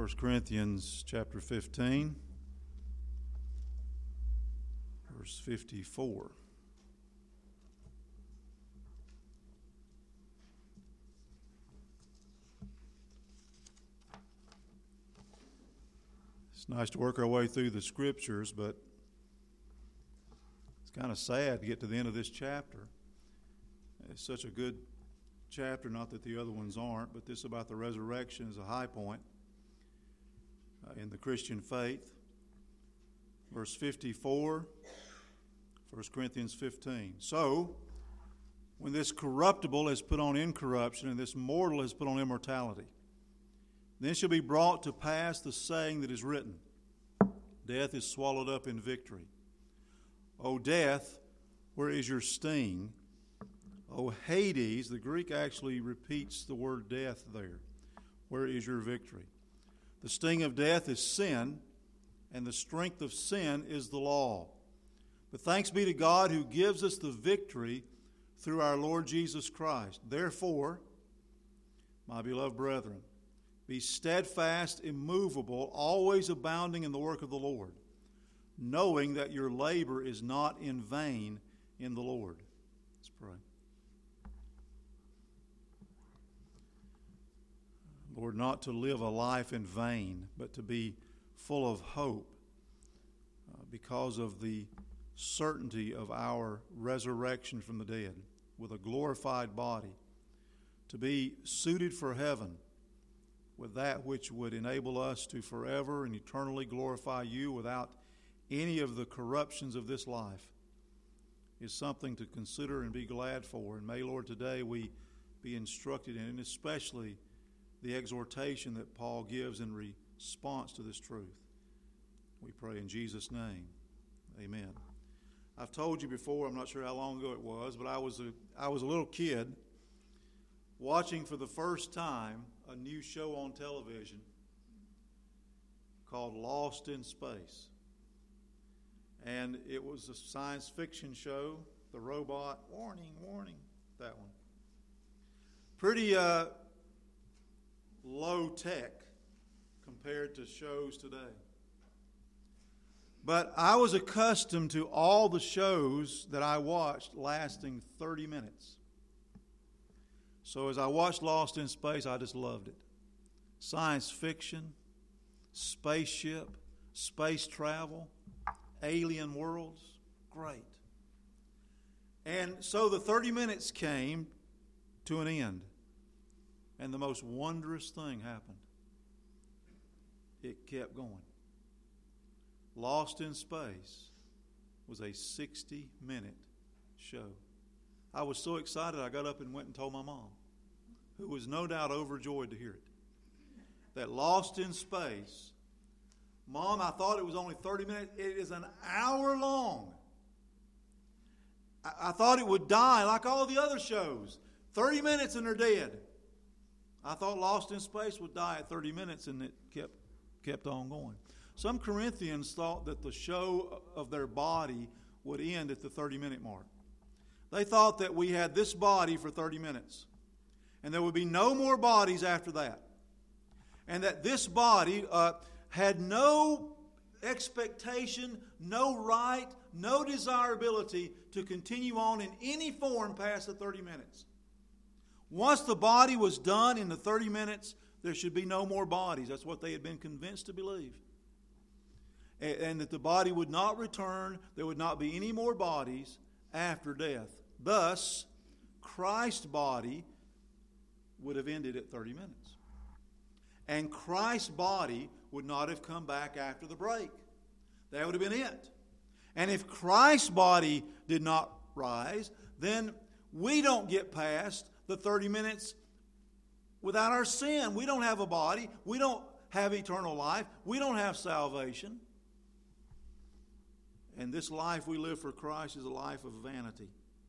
1 Corinthians chapter 15, verse 54. It's nice to work our way through the Scriptures, but it's kind of sad to get to the end of this chapter. It's such a good chapter, not that the other ones aren't, but this about the resurrection is a high point in the Christian faith. Verse 54, 1 Corinthians 15. So, when this corruptible is put on incorruption and this mortal is put on immortality, then shall be brought to pass the saying that is written, Death is swallowed up in victory. O death, where is your sting? O Hades, the Greek actually repeats the word death there. Where is your victory? The sting of death is sin, and the strength of sin is the law. But thanks be to God who gives us the victory through our Lord Jesus Christ. Therefore, my beloved brethren, be steadfast, immovable, always abounding in the work of the Lord, knowing that your labor is not in vain in the Lord. Let's pray. Lord, not to live a life in vain, but to be full of hope because of the certainty of our resurrection from the dead with a glorified body, to be suited for heaven with that which would enable us to forever and eternally glorify you without any of the corruptions of this life, is something to consider and be glad for. And may, Lord, today we be instructed in, and especially the exhortation that Paul gives in response to this truth. We pray in Jesus' name. Amen. I've told you before, I'm not sure how long ago it was, but I was a little kid watching for the first time a new show on television called Lost in Space. And it was a science fiction show. The robot, warning, warning, that one. Pretty low tech compared to shows today. But I was accustomed to all the shows that I watched lasting 30 minutes. So as I watched Lost in Space, I just loved it. Science fiction, spaceship, space travel, alien worlds, great. And so the 30 minutes came to an end. And the most wondrous thing happened. It kept going. Lost in Space was a 60-minute show. I was so excited I got up and went and told my mom, who was no doubt overjoyed to hear it, that Lost in Space, Mom, I thought it was only 30 minutes. It is an hour long. I thought it would die like all the other shows. 30 minutes and they're dead. I thought Lost in Space would die at 30 minutes, and it kept on going. Some Corinthians thought that the show of their body would end at the 30-minute mark. They thought that we had this body for 30 minutes, and there would be no more bodies after that. And that this body had no expectation, no right, no desirability to continue on in any form past the 30 minutes. Once the body was done in the 30 minutes, there should be no more bodies. That's what they had been convinced to believe. And that the body would not return, there would not be any more bodies after death. Thus, Christ's body would have ended at 30 minutes. And Christ's body would not have come back after the break. That would have been it. And if Christ's body did not rise, then we don't get past the 30 minutes without our sin. We don't have a body. We don't have eternal life. We don't have salvation. And this life we live for Christ is a life of vanity.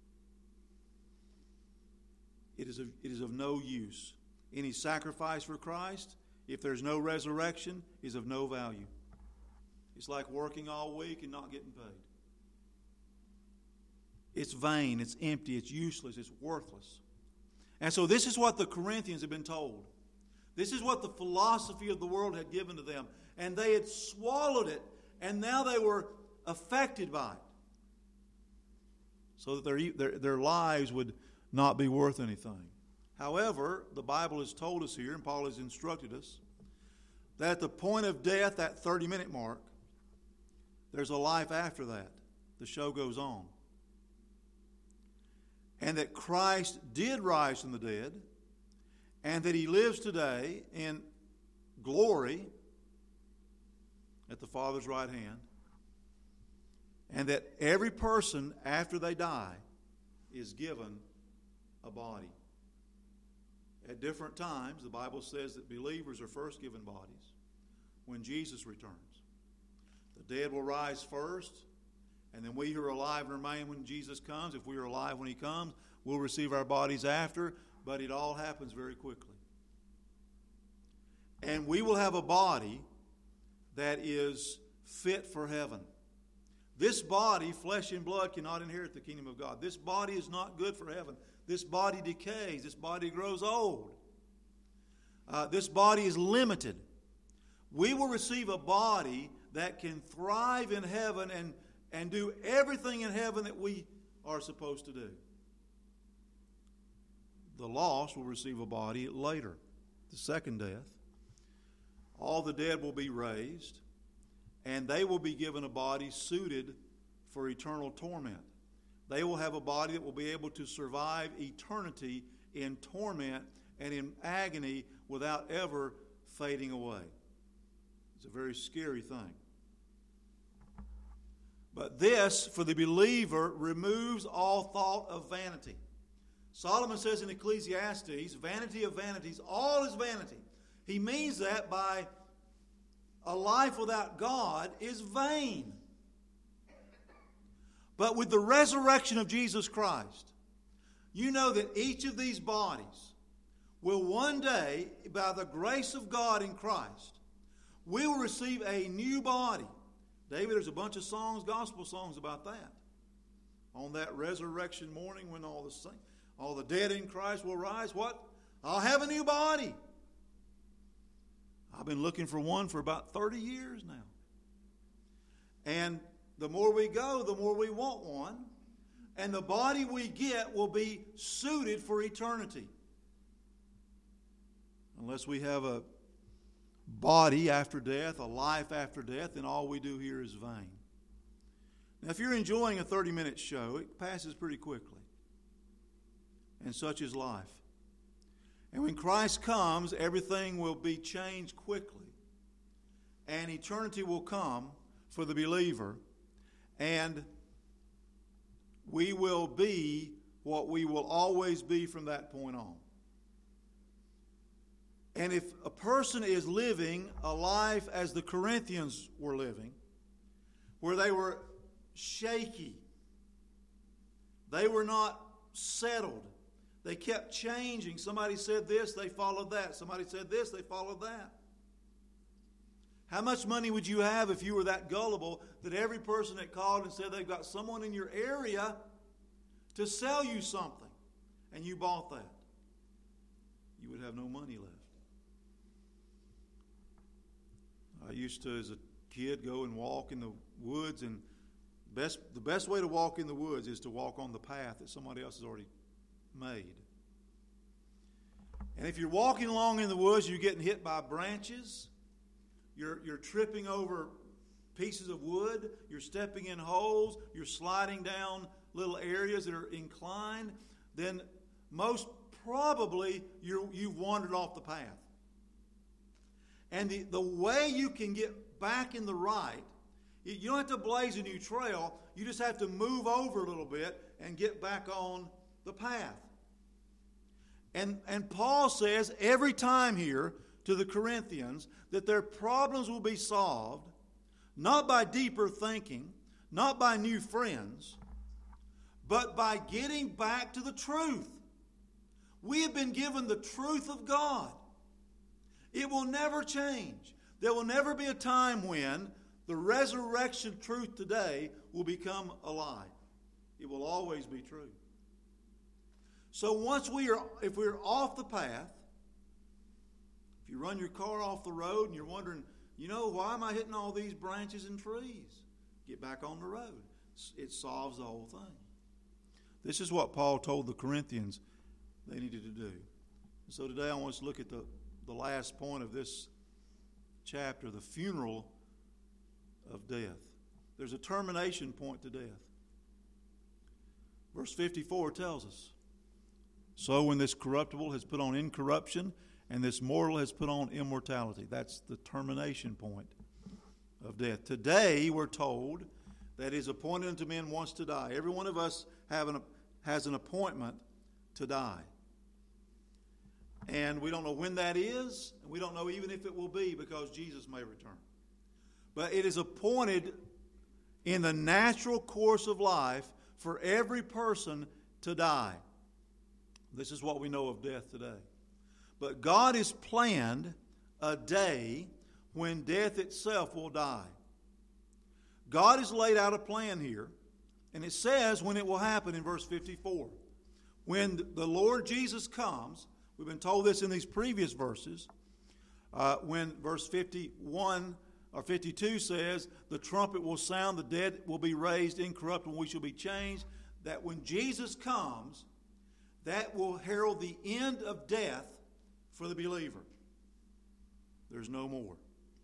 It is of no use. Any sacrifice for Christ, if there's no resurrection, is of no value. It's like working all week and not getting paid. It's vain, it's empty, it's useless, it's worthless. And so this is what the Corinthians have been told. This is what the philosophy of the world had given to them. And they had swallowed it, and now they were affected by it. So that their lives would not be worth anything. However, the Bible has told us here, and Paul has instructed us, that at the point of death, that 30-minute mark, there's a life after that. The show goes on. And that Christ did rise from the dead, and that he lives today in glory at the Father's right hand, and that every person after they die is given a body. At different times, the Bible says that believers are first given bodies when Jesus returns. The dead will rise first, and then we who are alive and remain when Jesus comes, if we are alive when he comes, we'll receive our bodies after, but it all happens very quickly. And we will have a body that is fit for heaven. This body, flesh and blood, cannot inherit the kingdom of God. This body is not good for heaven. This body decays. This body grows old. This body is limited. We will receive a body that can thrive in heaven and do everything in heaven that we are supposed to do. The lost will receive a body later, the second death. All the dead will be raised, and they will be given a body suited for eternal torment. They will have a body that will be able to survive eternity in torment and in agony without ever fading away. It's a very scary thing. But this, for the believer, removes all thought of vanity. Solomon says in Ecclesiastes, vanity of vanities, all is vanity. He means that by a life without God is vain. But with the resurrection of Jesus Christ, you know that each of these bodies will one day, by the grace of God in Christ, we will receive a new body. David, there's a bunch of songs, gospel songs about that. On that resurrection morning when all the dead in Christ will rise, what? I'll have a new body. I've been looking for one for about 30 years now. And the more we go, the more we want one. And the body we get will be suited for eternity. Unless we have a body after death, a life after death, then all we do here is vain. Now, if you're enjoying a 30-minute show, it passes pretty quickly. And such is life. And when Christ comes, everything will be changed quickly. And eternity will come for the believer. And we will be what we will always be from that point on. And if a person is living a life as the Corinthians were living, where they were shaky, they were not settled, they kept changing. Somebody said this, they followed that. Somebody said this, they followed that. How much money would you have if you were that gullible that every person that called and said they've got someone in your area to sell you something, and you bought that? You would have no money left. I used to, as a kid, go and walk in the woods, and the best way to walk in the woods is to walk on the path that somebody else has already made. And if you're walking along in the woods, you're getting hit by branches, you're tripping over pieces of wood, you're stepping in holes, you're sliding down little areas that are inclined, then most probably you've wandered off the path. And the way you can get back in the right, you don't have to blaze a new trail, you just have to move over a little bit and get back on the path. And Paul says every time here to the Corinthians that their problems will be solved not by deeper thinking, not by new friends, but by getting back to the truth. We have been given the truth of God. It will never change. There will never be a time when the resurrection truth today will become a lie. It will always be true. So if we're off the path, If you run your car off the road and you're wondering, why am I hitting all these branches and trees? Get back on the road. It solves the whole thing. This is what Paul told the Corinthians they needed to do. So today I want us to look at the last point of this chapter, the funeral of death. There's a termination point to death. Verse 54 tells us, so when this corruptible has put on incorruption, and this mortal has put on immortality. That's the termination point of death. Today we're told that it is appointed unto men once to die. Every one of us has an appointment to die. And we don't know when that is, and we don't know even if it will be, because Jesus may return. But it is appointed in the natural course of life for every person to die. This is what we know of death today. But God has planned a day when death itself will die. God has laid out a plan here, and it says when it will happen in verse 54. When the Lord Jesus comes, we've been told this in these previous verses, when verse 51 or 52 says, the trumpet will sound, the dead will be raised incorruptible, we shall be changed, that when Jesus comes, that will herald the end of death for the believer. There's no more.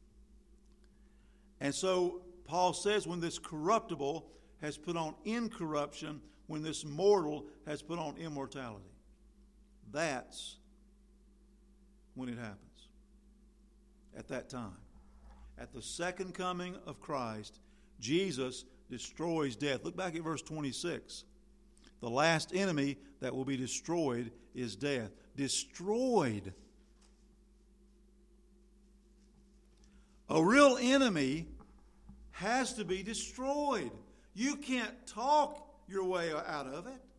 And so Paul says when this corruptible has put on incorruption, when this mortal has put on immortality. That's when it happens. At that time. At the second coming of Christ, Jesus destroys death. Look back at verse 26. The last enemy that will be destroyed is death. Destroyed. A real enemy has to be destroyed. You can't talk your way out of it.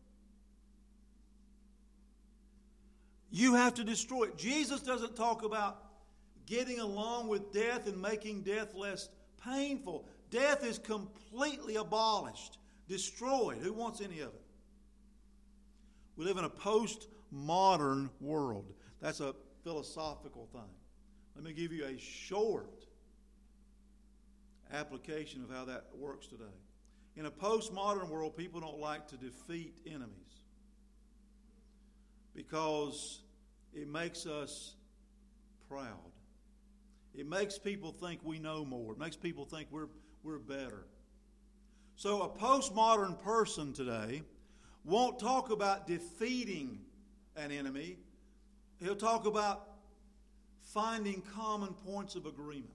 You have to destroy it. Jesus doesn't talk about getting along with death and making death less painful. Death is completely abolished, destroyed. Who wants any of it? We live in a postmodern world. That's a philosophical thing. Let me give you a short application of how that works today. In a postmodern world, people don't like to defeat enemies because it makes us proud. It makes people think we know more. It makes people think we're better. So a postmodern person today won't talk about defeating an enemy. He'll talk about finding common points of agreement.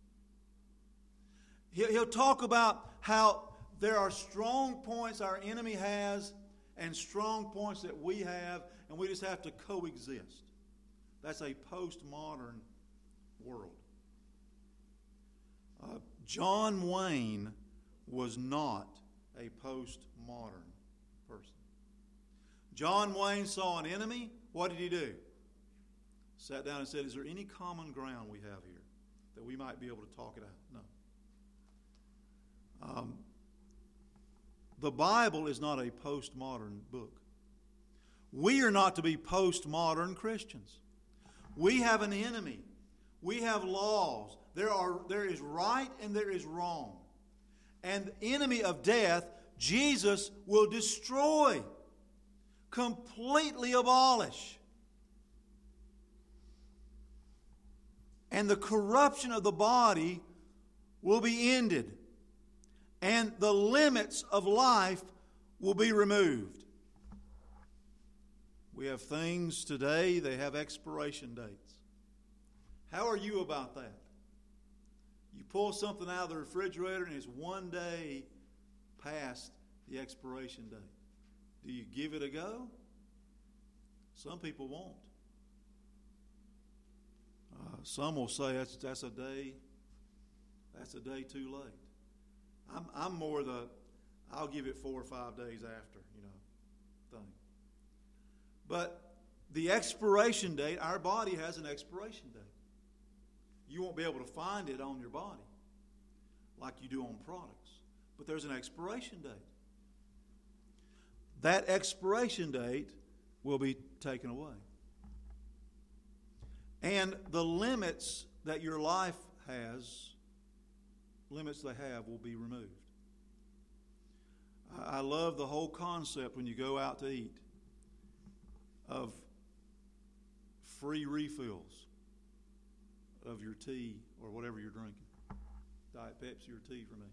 He'll talk about how there are strong points our enemy has and strong points that we have, and we just have to coexist. That's a postmodern world. John Wayne was not a postmodern person. John Wayne saw an enemy. What did he do? Sat down and said, is there any common ground we have here that we might be able to talk it out? No. The Bible is not a postmodern book. We are not to be postmodern Christians. We have an enemy. We have laws. There is right and there is wrong. And the enemy of death, Jesus will destroy, completely abolish. And the corruption of the body will be ended. And the limits of life will be removed. We have things today, they have expiration dates. How are you about that? You pull something out of the refrigerator and it's one day past the expiration date. Do you give it a go? Some people won't. Some will say that's a day too late. I'm more I'll give it 4 or 5 days after, thing. But the expiration date, our body has an expiration date. You won't be able to find it on your body like you do on products. But there's an expiration date. That expiration date will be taken away. And the limits that your life has, limits they have, will be removed. I love the whole concept when you go out to eat of free refills of your tea or whatever you're drinking. Diet Pepsi or tea for me.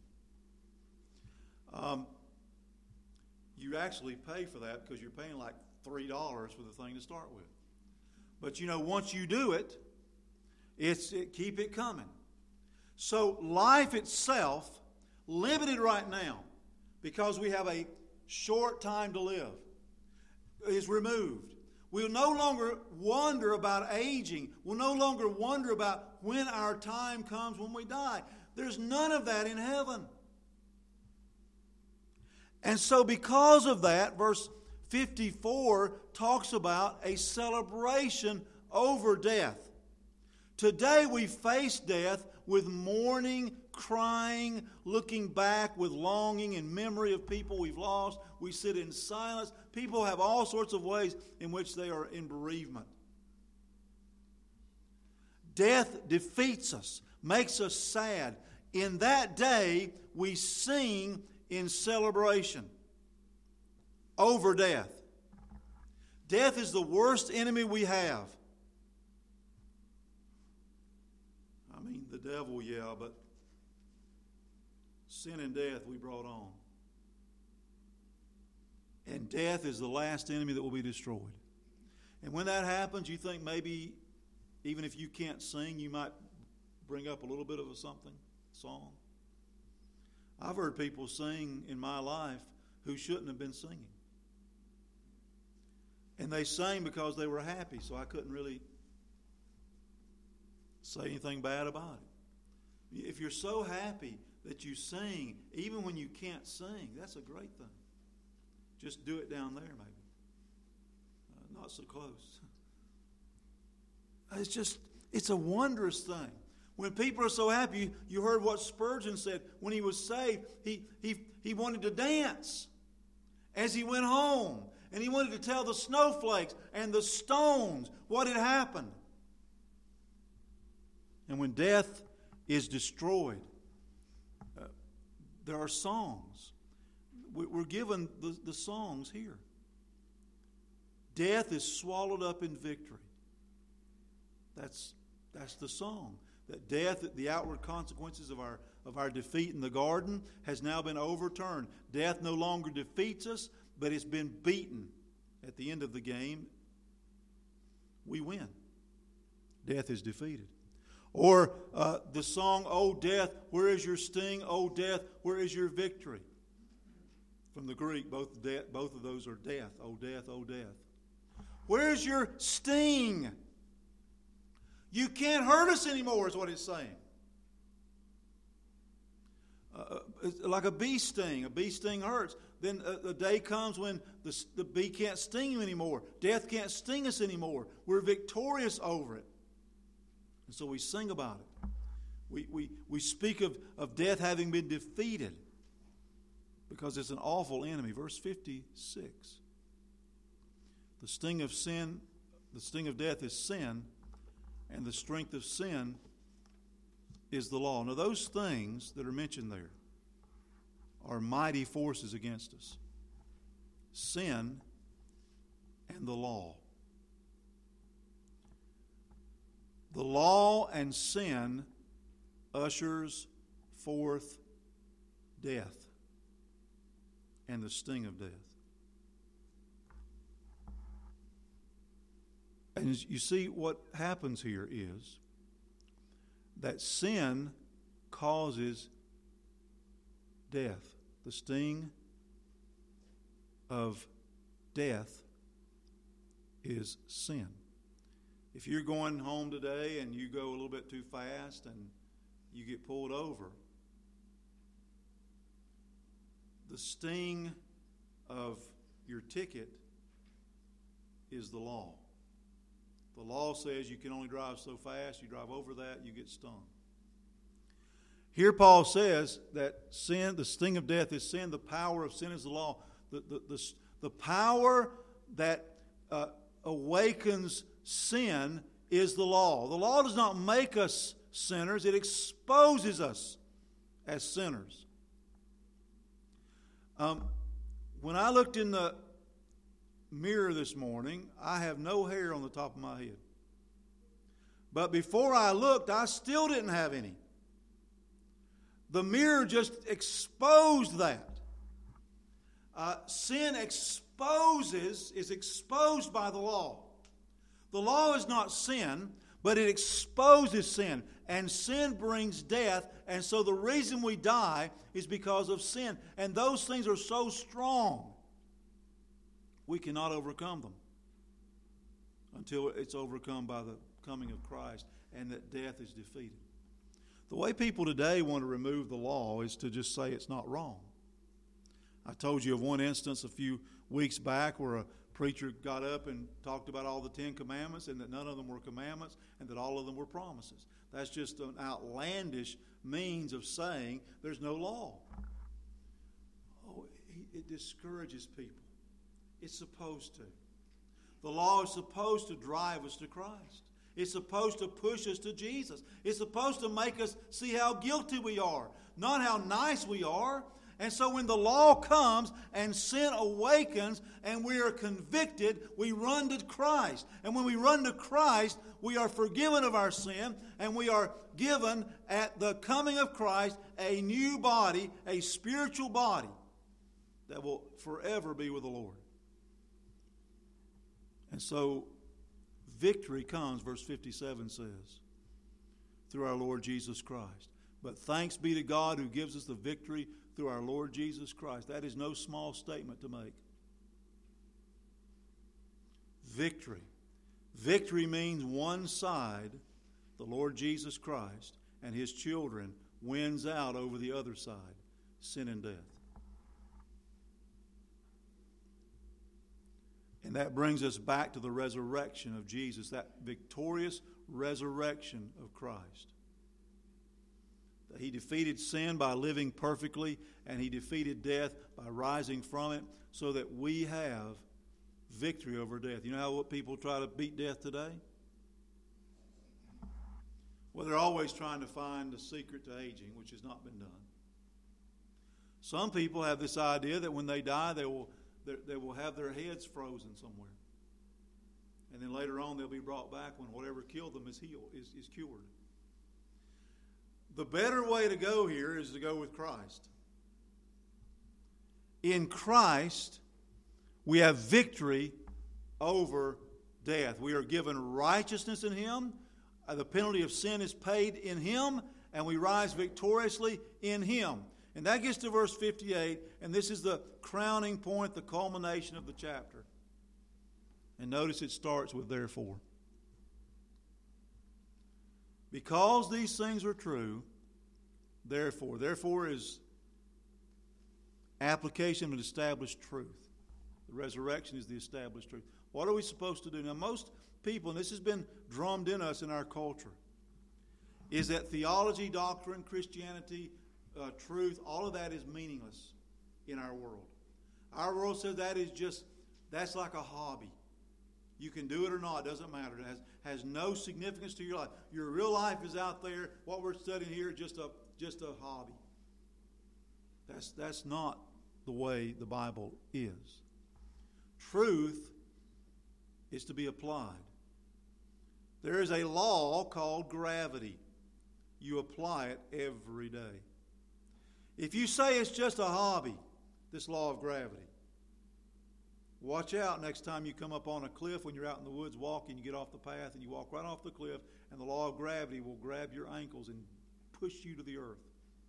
You actually pay for that because you're paying like $3 for the thing to start with. But once you do it, keep it coming. So life itself, limited right now, because we have a short time to live, is removed. We'll no longer wonder about aging. We'll no longer wonder about when our time comes when we die. There's none of that in heaven. And so because of that, verse 54 talks about a celebration over death. Today we face death with mourning, crying, looking back with longing and memory of people we've lost. We sit in silence. People have all sorts of ways in which they are in bereavement. Death defeats us, makes us sad. In that day, we sing in celebration over death. Death is the worst enemy we have. I mean, the devil, yeah, but sin and death we brought on. And death is the last enemy that will be destroyed. And when that happens, you think maybe even if you can't sing, you might bring up a little bit of a song. I've heard people sing in my life who shouldn't have been singing. And they sang because they were happy, so I couldn't really say anything bad about it. If you're so happy that you sing, even when you can't sing, that's a great thing. Just do it down there, maybe. Not so close. It's a wondrous thing. When people are so happy, you heard what Spurgeon said. When he was saved, he wanted to dance as he went home. And he wanted to tell the snowflakes and the stones what had happened. And when death is destroyed, there are songs. We're given the songs here. Death is swallowed up in victory. That's the song. That death, the outward consequences of our defeat in the garden, has now been overturned. Death no longer defeats us, but it's been beaten. At the end of the game, we win. Death is defeated. Or the song, "O death, where is your sting? O death, where is your victory?" From the Greek, both of those are death. O death, O death. Where's your sting? You can't hurt us anymore, is what it's saying. Like a bee sting. A bee sting hurts. Then the day comes when the bee can't sting you anymore. Death can't sting us anymore. We're victorious over it. And so we sing about it. We speak of death having been defeated because it's an awful enemy. Verse 56. The sting of death is sin, and the strength of sin is the law. Now those things that are mentioned there are mighty forces against us. Sin and the law. The law and sin ushers forth death and the sting of death. And you see what happens here is that sin causes death. The sting of death is sin. If you're going home today and you go a little bit too fast and you get pulled over, the sting of your ticket is the law. The law says you can only drive so fast. You drive over that, you get stung. Here Paul says that sin, the sting of death is sin. The power of sin is the law. The power that awakens sin is the law. The law does not make us sinners. It exposes us as sinners. When I looked in the mirror this morning, I have no hair on the top of my head. But before I looked, I still didn't have any. The mirror just exposed that. Sin is exposed by the law. The law is not sin, but it exposes sin. And sin brings death. And so the reason we die is because of sin. And those things are so strong, we cannot overcome them until it's overcome by the coming of Christ and that death is defeated. The way people today want to remove the law is to just say it's not wrong. I told you of one instance a few weeks back where a preacher got up and talked about all the 10 commandments and that none of them were commandments and that all of them were promises. That's just an outlandish means of saying there's no law. Oh, it discourages people. It's supposed to. The law is supposed to drive us to Christ. It's supposed to push us to Jesus. It's supposed to make us see how guilty we are, not how nice we are. And so when the law comes and sin awakens and we are convicted, we run to Christ. And when we run to Christ, we are forgiven of our sin and we are given at the coming of Christ a new body, a spiritual body that will forever be with the Lord. And so victory comes, verse 57 says, through our Lord Jesus Christ. But thanks be to God who gives us the victory through our Lord Jesus Christ. That is no small statement to make. Victory. Victory means one side, the Lord Jesus Christ, and His children, wins out over the other side, sin and death. And that brings us back to the resurrection of Jesus, that victorious resurrection of Christ. He defeated sin by living perfectly, and He defeated death by rising from it so that we have victory over death. You know how people try to beat death today? Well, they're always trying to find the secret to aging, which has not been done. Some people have this idea that when they die, they will have their heads frozen somewhere. And then later on they'll be brought back when whatever killed them is cured. The better way to go here is to go with Christ. In Christ, we have victory over death. We are given righteousness in Him. The penalty of sin is paid in Him, and we rise victoriously in Him. And that gets to verse 58, and this is the crowning point, the culmination of the chapter. And notice it starts with therefore. Because these things are true, therefore. Therefore is application of established truth. The resurrection is the established truth. What are we supposed to do? Now, most people, and this has been drummed in us in our culture, is that theology, doctrine, Christianity, truth, all of that is meaningless in our world. Our world says that's like a hobby. You can do it or not, it doesn't matter. It has no significance to your life. Your real life is out there. What we're studying here is just a hobby. That's not the way the Bible is. Truth is to be applied. There is a law called gravity. You apply it every day. If you say it's just a hobby, this law of gravity, watch out next time you come up on a cliff when you're out in the woods walking, you get off the path and you walk right off the cliff, and the law of gravity will grab your ankles and push you to the earth.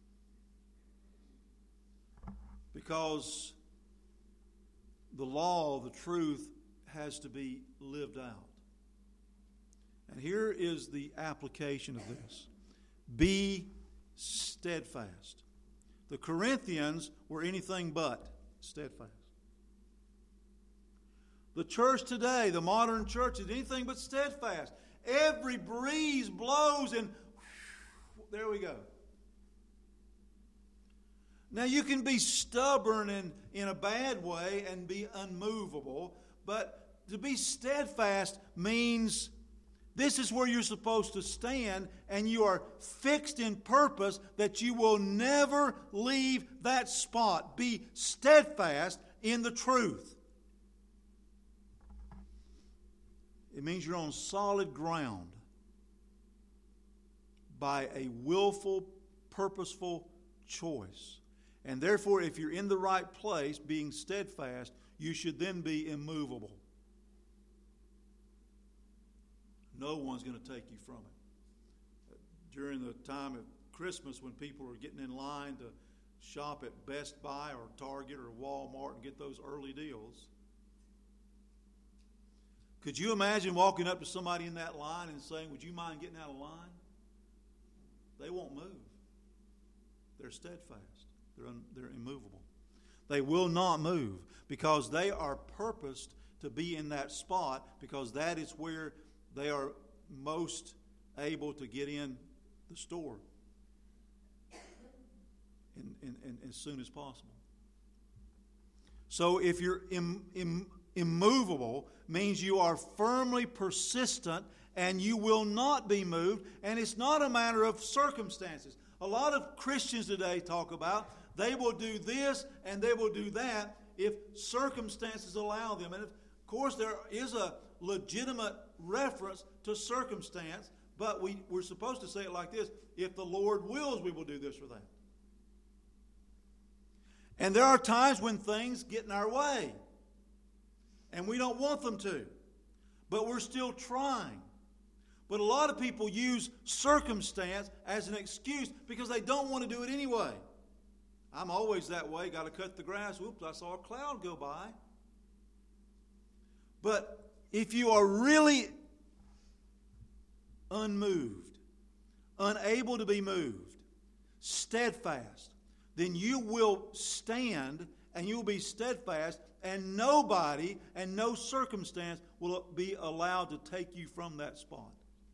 Because the law, the truth, has to be lived out. And here is the application of this. Be steadfast. The Corinthians were anything but steadfast. The church today, the modern church, is anything but steadfast. Every breeze blows and there we go. Now you can be stubborn in a bad way and be unmovable, but to be steadfast means This is where you're supposed to stand, and you are fixed in purpose that you will never leave that spot. Be steadfast in the truth. It means you're on solid ground by a willful, purposeful choice. And therefore, if you're in the right place, being steadfast, you should then be immovable. No one's going to take you from it. During the time of Christmas, when people are getting in line to shop at Best Buy or Target or Walmart and get those early deals, could you imagine walking up to somebody in that line and saying, "Would you mind getting out of line?" They won't move. They're steadfast. They're immovable. They will not move because they are purposed to be in that spot, because that is where they are most able to get in the store and as soon as possible. So if you're immovable, means you are firmly persistent and you will not be moved, and it's not a matter of circumstances. A lot of Christians today talk about they will do this and they will do that if circumstances allow them. And of course there is a legitimate reference to circumstance, but we're supposed to say it like this: if the Lord wills, we will do this or that. And there are times when things get in our way, and we don't want them to, but we're still trying. But a lot of people use circumstance as an excuse because they don't want to do it anyway. I'm always that way. Got to cut the grass. Oops, I saw a cloud go by. But if you are really unmoved, unable to be moved, steadfast, then you will stand and you will be steadfast, and nobody and no circumstance will be allowed to take you from that spot.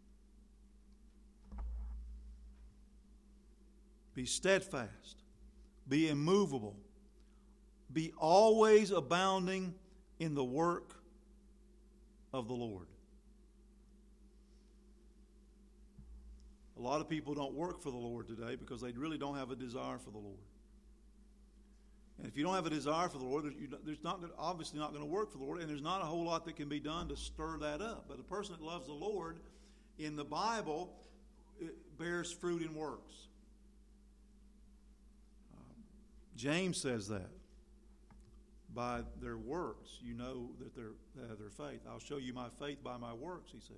Be steadfast. Be immovable. Be always abounding in the work of the Lord. A lot of people don't work for the Lord today because they really don't have a desire for the Lord. And if you don't have a desire for the Lord, there's obviously not going to work for the Lord, and there's not a whole lot that can be done to stir that up. But a person that loves the Lord in the Bible bears fruit in works. James says that. By their works, you know that they have their faith. I'll show you my faith by my works, he says.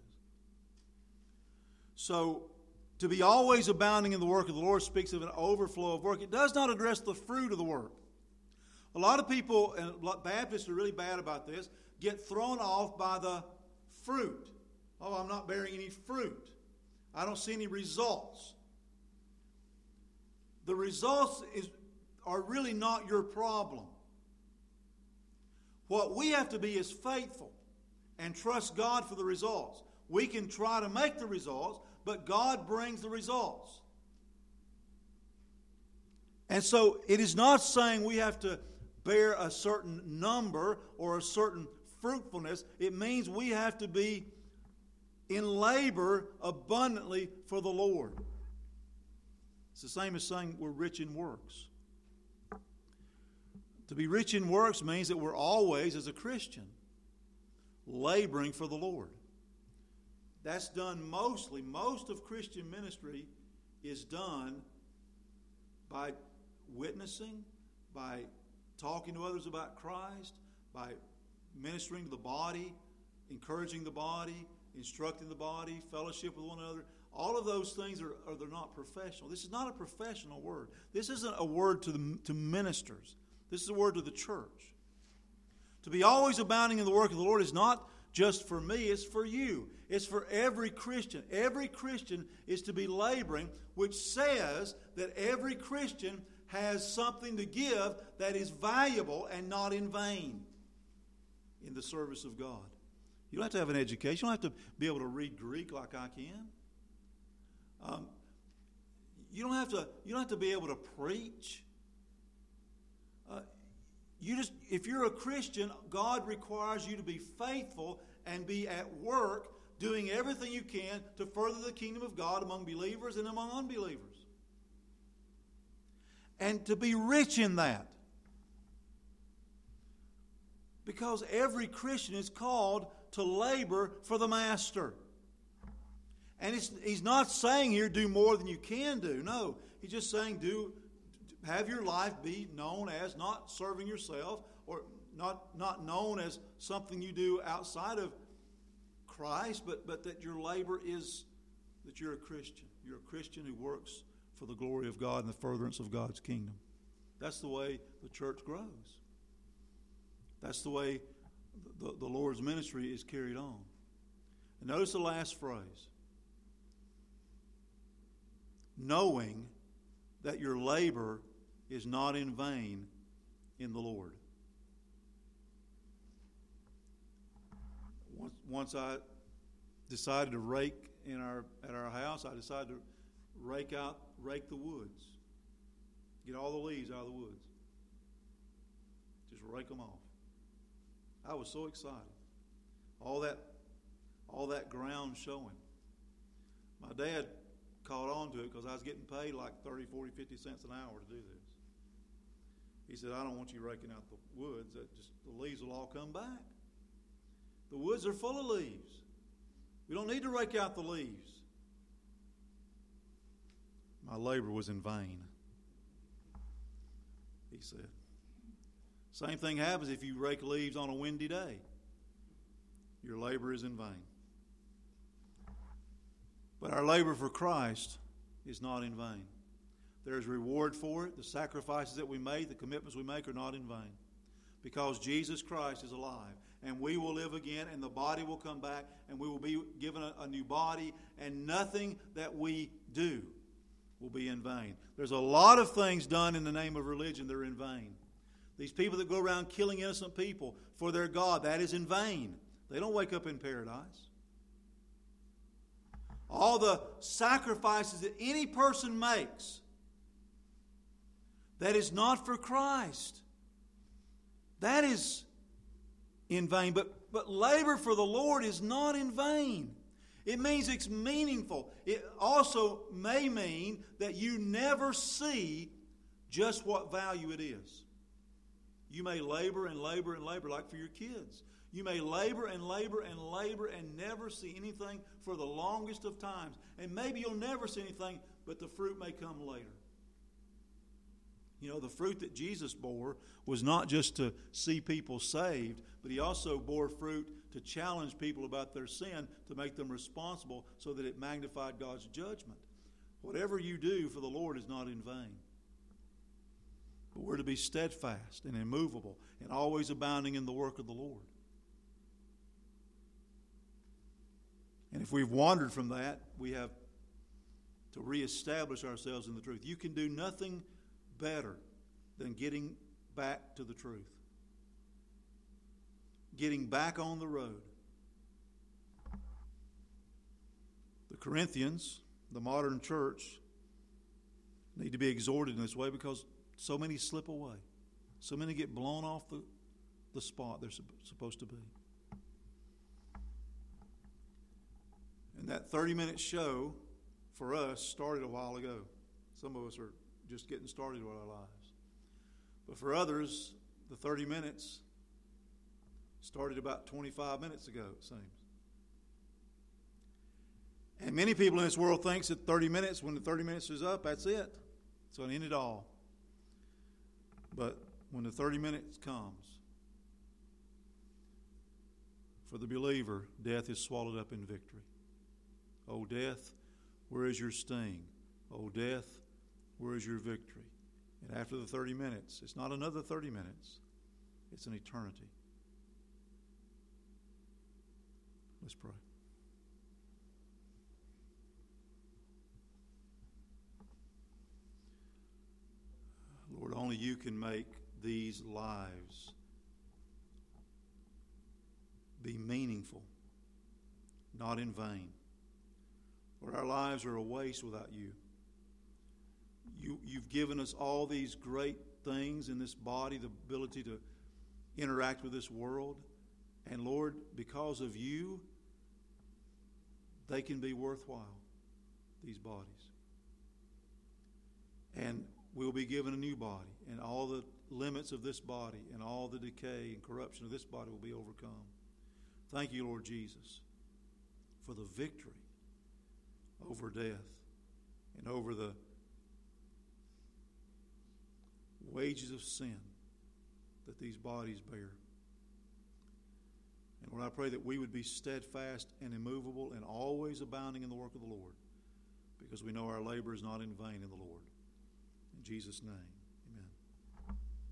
So, to be always abounding in the work of the Lord speaks of an overflow of work. It does not address the fruit of the work. A lot of people, and Baptists are really bad about this, get thrown off by the fruit. Oh, I'm not bearing any fruit. I don't see any results. The results are really not your problem. What we have to be is faithful and trust God for the results. We can try to make the results, but God brings the results. And so it is not saying we have to bear a certain number or a certain fruitfulness. It means we have to be in labor abundantly for the Lord. It's the same as saying we're rich in works. To be rich in works means that we're always, as a Christian, laboring for the Lord. That's done mostly. Most of Christian ministry is done by witnessing, by talking to others about Christ, by ministering to the body, encouraging the body, instructing the body, fellowship with one another. All of those things they're not professional. This is not a professional word. This isn't a word to ministers. This is a word to the church. To be always abounding in the work of the Lord is not just for me, it's for you. It's for every Christian. Every Christian is to be laboring, which says that every Christian has something to give that is valuable and not in vain in the service of God. You don't have to have an education. You don't have to be able to read Greek like I can. You don't have to be able to preach. If you're a Christian, God requires you to be faithful and be at work doing everything you can to further the kingdom of God among believers and among unbelievers. And to be rich in that. Because every Christian is called to labor for the Master. And he's not saying here do more than you can do. No, he's just saying have your life be known as not serving yourself or not known as something you do outside of Christ, but that your labor is that you're a Christian. You're a Christian who works for the glory of God and the furtherance of God's kingdom. That's the way the church grows. That's the way the Lord's ministry is carried on. And notice the last phrase. Knowing that your labor is not in vain in the Lord. Once I decided to rake at our house, I decided to rake the woods. Get all the leaves out of the woods. Just rake them off. I was so excited. All that ground showing. My dad caught on to it because I was getting paid like 30, 40, 50 cents an hour to do this. He said, I don't want you raking out the woods. The leaves will all come back. The woods are full of leaves. We don't need to rake out the leaves. My labor was in vain, he said. Same thing happens if you rake leaves on a windy day. Your labor is in vain. But our labor for Christ is not in vain. There is reward for it. The sacrifices that we make, the commitments we make are not in vain. Because Jesus Christ is alive. And we will live again, and the body will come back, and we will be given a new body, and nothing that we do will be in vain. There's a lot of things done in the name of religion that are in vain. These people that go around killing innocent people for their God, that is in vain. They don't wake up in paradise. All the sacrifices that any person makes that is not for Christ, that is in vain. But labor for the Lord is not in vain. It means it's meaningful. It also may mean that you never see just what value it is. You may labor and labor and labor, like for your kids. You may labor and labor and labor and never see anything for the longest of times. And maybe you'll never see anything, but the fruit may come later. You know, the fruit that Jesus bore was not just to see people saved, but he also bore fruit to challenge people about their sin, to make them responsible so that it magnified God's judgment. Whatever you do for the Lord is not in vain. But we're to be steadfast and immovable and always abounding in the work of the Lord. And if we've wandered from that, we have to reestablish ourselves in the truth. You can do nothing better than getting back to the truth. Getting back on the road. The Corinthians, the modern church, need to be exhorted in this way because so many slip away. So many get blown off the spot they're supposed to be. And that 30-minute show for us started a while ago. Some of us are just getting started with our lives. But for others, the 30 minutes started about 25 minutes ago, it seems. And many people in this world think that 30 minutes, when the 30 minutes is up, that's it. It's going to end it all. But when the 30 minutes comes, for the believer, death is swallowed up in victory. O death, where is your sting? O death, where is your victory? And after the 30 minutes, it's not another 30 minutes. It's an eternity. Let's pray. Lord, only you can make these lives be meaningful, not in vain. Lord, our lives are a waste without you. You've given us all these great things in this body, the ability to interact with this world. And Lord, because of you, they can be worthwhile, these bodies. And we'll be given a new body, and all the limits of this body and all the decay and corruption of this body will be overcome. Thank you, Lord Jesus, for the victory over death and over the wages of sin that these bodies bear. And Lord, I pray that we would be steadfast and immovable and always abounding in the work of the Lord, because we know our labor is not in vain in the Lord. In Jesus' name.